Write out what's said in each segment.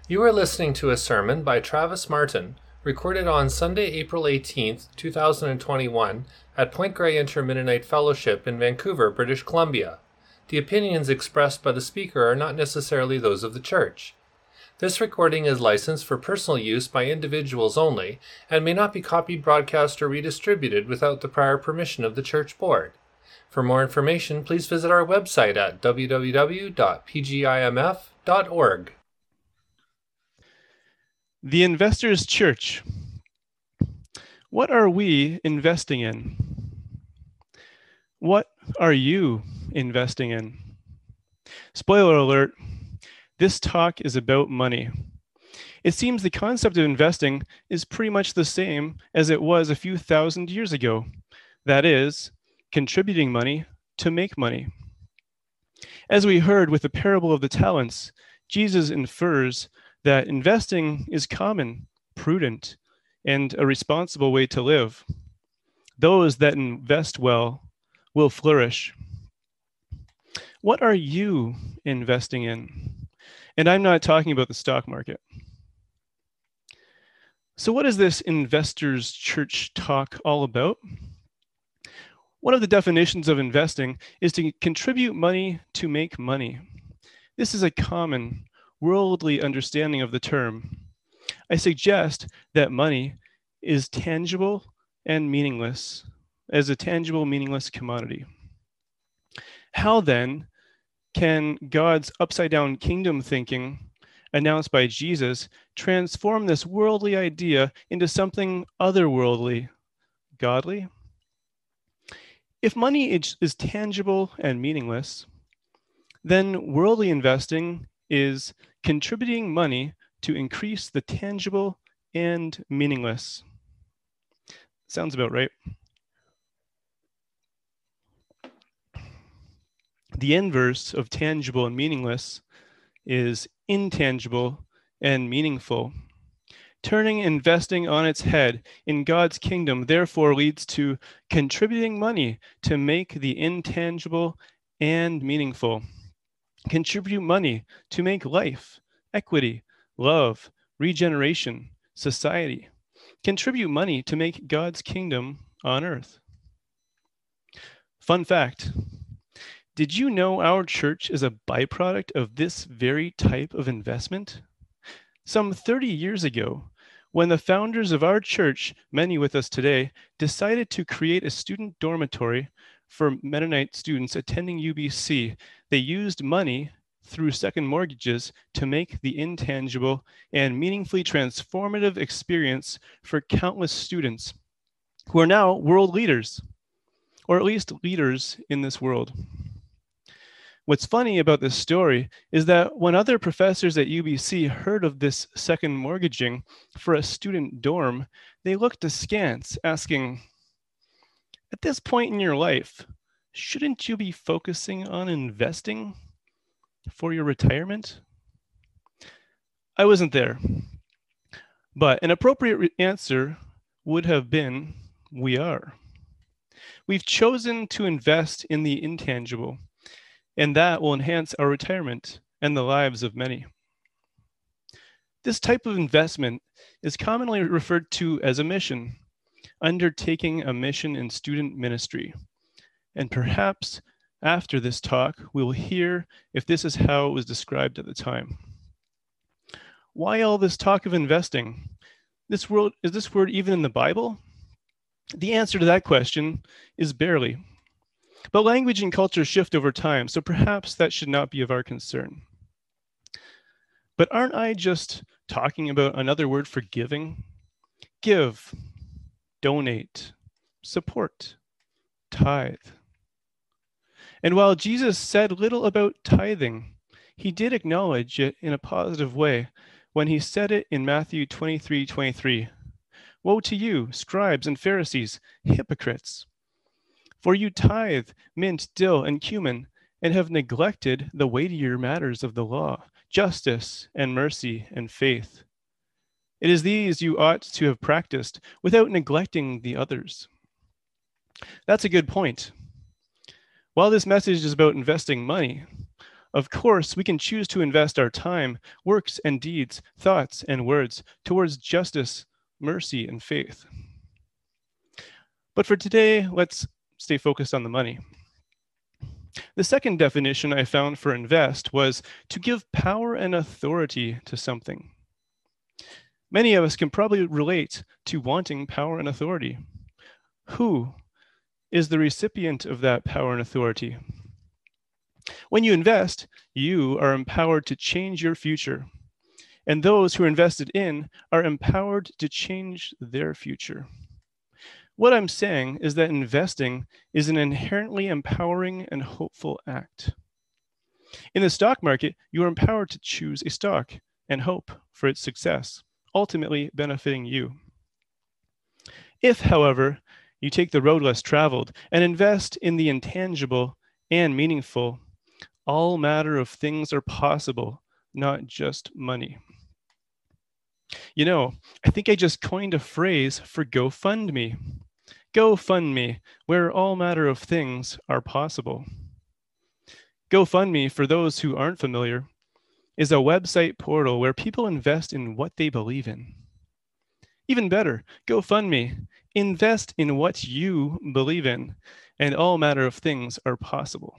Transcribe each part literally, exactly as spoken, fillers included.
You are listening to a sermon by Travis Martin, recorded on Sunday, April eighteenth, two thousand twenty-one, at Point Grey Inter-Mennonite Fellowship in Vancouver, British Columbia. The opinions expressed by the speaker are not necessarily those of the church. This recording is licensed for personal use by individuals only and may not be copied, broadcast, or redistributed without the prior permission of the church board. For more information, please visit our website at w w w dot p g i m f dot org. The Investors Church. What are we investing in? What are you investing in? Spoiler alert, this talk is about money. It seems the concept of investing is pretty much the same as it was a few thousand years ago. That is, contributing money to make money. As we heard with the parable of the talents, Jesus infers that investing is common, prudent, and a responsible way to live. Those that invest well will flourish. What are you investing in? And I'm not talking about the stock market. So what is this Investors Church talk all about? One of the definitions of investing is to contribute money to make money. This is a common worldly understanding of the term. I suggest that money is tangible and meaningless, as a tangible, meaningless commodity. How then can God's upside-down kingdom thinking announced by Jesus transform this worldly idea into something otherworldly, godly? If money is, is tangible and meaningless, then worldly investing is contributing money to increase the tangible and meaningless. Sounds about right. The inverse of tangible and meaningless is intangible and meaningful. Turning investing on its head in God's kingdom therefore leads to contributing money to make the intangible and meaningful. Contribute money to make life, equity, love, regeneration, society. Contribute money to make God's kingdom on earth. Fun fact, did you know our church is a byproduct of this very type of investment? Some thirty years ago, when the founders of our church, many with us today, decided to create a student dormitory for Mennonite students attending U B C, they used money through second mortgages to make the intangible and meaningfully transformative experience for countless students who are now world leaders, or at least leaders in this world. What's funny about this story is that when other professors at U B C heard of this second mortgaging for a student dorm, they looked askance, asking, at this point in your life, shouldn't you be focusing on investing for your retirement? I wasn't there, but an appropriate re- answer would have been, we are. We've chosen to invest in the intangible, and that will enhance our retirement and the lives of many. This type of investment is commonly referred to as a mission, undertaking a mission in student ministry. And perhaps after this talk, we will hear if this is how it was described at the time. Why all this talk of investing? This word, is this word even in the Bible? The answer to that question is barely. But language and culture shift over time, so perhaps that should not be of our concern. But aren't I just talking about another word for giving? Give, donate, support, tithe. And while Jesus said little about tithing, he did acknowledge it in a positive way when he said it in Matthew twenty-three twenty-three. Woe to you, scribes and Pharisees, hypocrites! For you tithe mint, dill, and cumin, and have neglected the weightier matters of the law, justice and mercy and faith. It is these you ought to have practiced without neglecting the others. That's a good point. While this message is about investing money, Of course, we can choose to invest our time, works and deeds, thoughts and words towards justice, mercy, and faith. But for today, let's stay focused on the money. The second definition I found for invest was to give power and authority to something. Many of us can probably relate to wanting power and authority. Who is the recipient of that power and authority? When you invest, you are empowered to change your future, and those who are invested in are empowered to change their future. What I'm saying is that investing is an inherently empowering and hopeful act. In the stock market, you are empowered to choose a stock and hope for its success, ultimately benefiting you. If, however, you take the road less traveled and invest in the intangible and meaningful, all manner of things are possible, not just money. You know, I think I just coined a phrase for GoFundMe. GoFundMe, where all manner of things are possible. GoFundMe, for those who aren't familiar, is a website portal where people invest in what they believe in. Even better, GoFundMe, invest in what you believe in, and all manner of things are possible.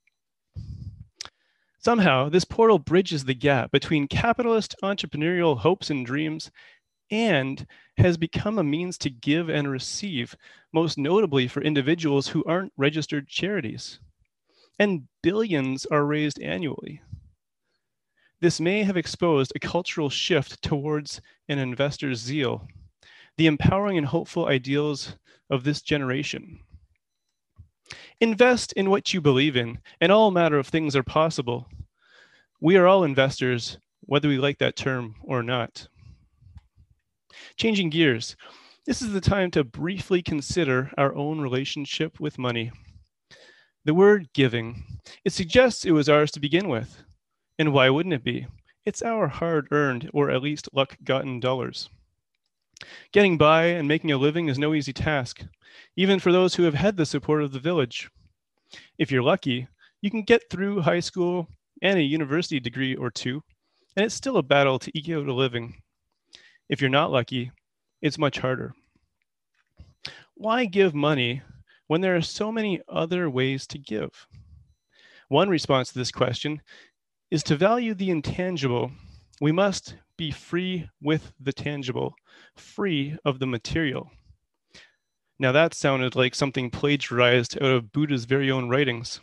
Somehow, this portal bridges the gap between capitalist entrepreneurial hopes and dreams and has become a means to give and receive, most notably for individuals who aren't registered charities. And billions are raised annually. This may have exposed a cultural shift towards an investor's zeal, the empowering and hopeful ideals of this generation. Invest in what you believe in, and all manner of things are possible. We are all investors, whether we like that term or not. Changing gears, this is the time to briefly consider our own relationship with money. The word giving, it suggests it was ours to begin with. And why wouldn't it be? It's our hard-earned, or at least luck-gotten dollars. Getting by and making a living is no easy task, even for those who have had the support of the village. If you're lucky, you can get through high school and a university degree or two, and it's still a battle to eke out a living. If you're not lucky, it's much harder. Why give money when there are so many other ways to give? One response to this question is to value the intangible. We must be free with the tangible, free of the material. Now that sounded like something plagiarized out of Buddha's very own writings.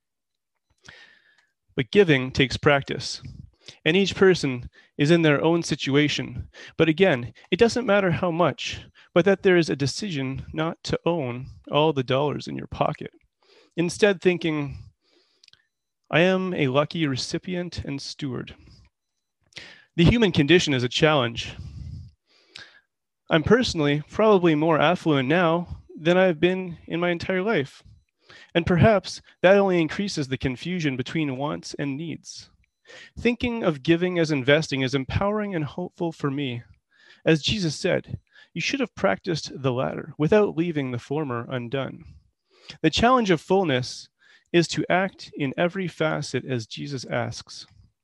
But giving takes practice, and each person is in their own situation. But again, it doesn't matter how much, but that there is a decision not to own all the dollars in your pocket. Instead, thinking, I am a lucky recipient and steward. The human condition is a challenge. I'm personally probably more affluent now than I've been in my entire life. And perhaps that only increases the confusion between wants and needs. Thinking of giving as investing is empowering and hopeful for me. As Jesus said, you should have practiced the latter without leaving the former undone. The challenge of fullness is to act in every facet as Jesus asks.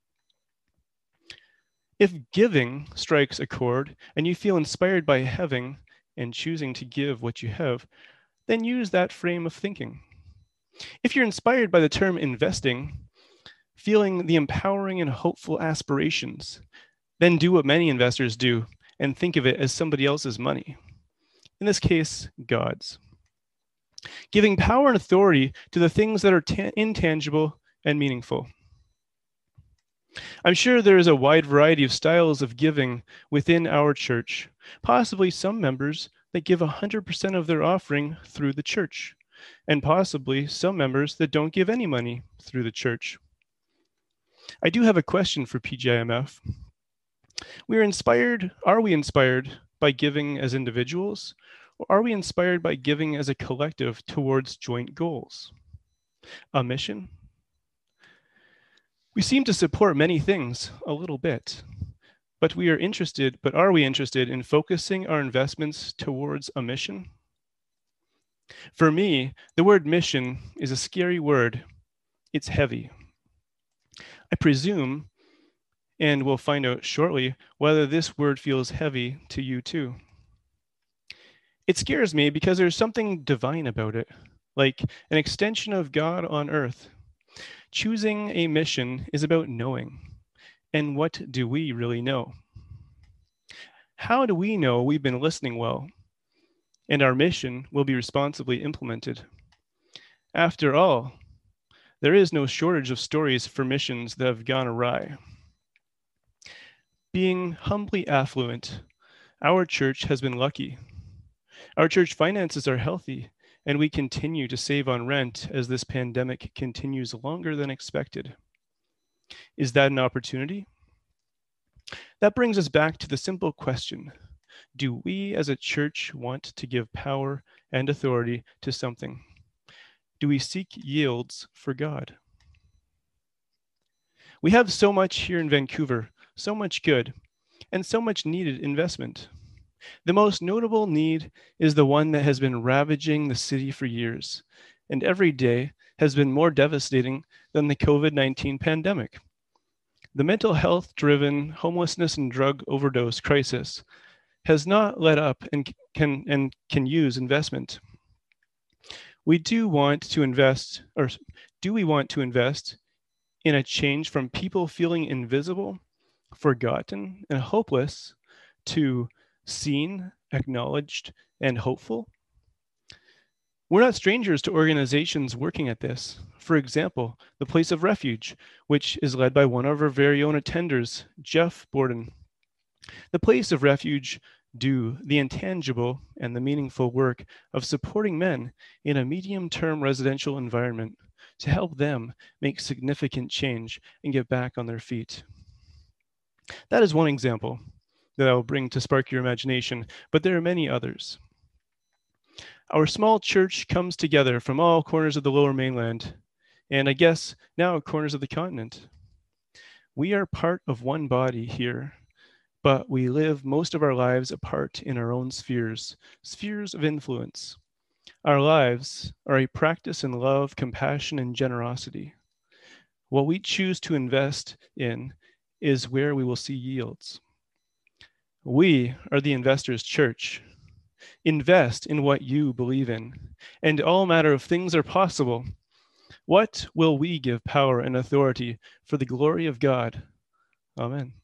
If giving strikes a chord and you feel inspired by having and choosing to give what you have, then use that frame of thinking. If you're inspired by the term investing, feeling the empowering and hopeful aspirations, then do what many investors do and think of it as somebody else's money. In this case, God's. Giving power and authority to the things that are ta- intangible and meaningful. I'm sure there is a wide variety of styles of giving within our church, possibly some members that give one hundred percent of their offering through the church, and possibly some members that don't give any money through the church. I do have a question for P J I M F. We are inspired, are we inspired by giving as individuals, or are we inspired by giving as a collective towards joint goals? A mission? We seem to support many things a little bit, but we are interested, but are we interested in focusing our investments towards a mission? For me, the word mission is a scary word. It's heavy. I presume, and we'll find out shortly, whether this word feels heavy to you too. It scares me because there's something divine about it, like an extension of God on earth. Choosing a mission is about knowing. And what do we really know? How do we know we've been listening well and our mission will be responsibly implemented? After all, there is no shortage of stories for missions that have gone awry. Being humbly affluent, our church has been lucky. Our church finances are healthy, and we continue to save on rent as this pandemic continues longer than expected. Is that an opportunity? That brings us back to the simple question: do we as a church want to give power and authority to something? Do we seek yields for God? We have so much here in Vancouver, so much good, and so much needed investment. The most notable need is the one that has been ravaging the city for years, and every day has been more devastating than the COVID nineteen pandemic. The mental health-driven homelessness and drug overdose crisis has not let up and can, and can use investment. We do want to invest, or do we want to invest in a change from people feeling invisible, forgotten, and hopeless to seen, acknowledged, and hopeful? We're not strangers to organizations working at this. For example, the Place of Refuge, which is led by one of our very own attenders, Jeff Borden. The Place of Refuge do the intangible and the meaningful work of supporting men in a medium-term residential environment to help them make significant change and get back on their feet. That is one example that I will bring to spark your imagination, but there are many others. Our small church comes together from all corners of the Lower Mainland, and I guess now corners of the continent. We are part of one body here, but we live most of our lives apart in our own spheres, spheres of influence. Our lives are a practice in love, compassion, and generosity. What we choose to invest in is where we will see yields. We are the Investors Church. Invest in what you believe in, and all manner of things are possible. What will we give power and authority for the glory of God? Amen.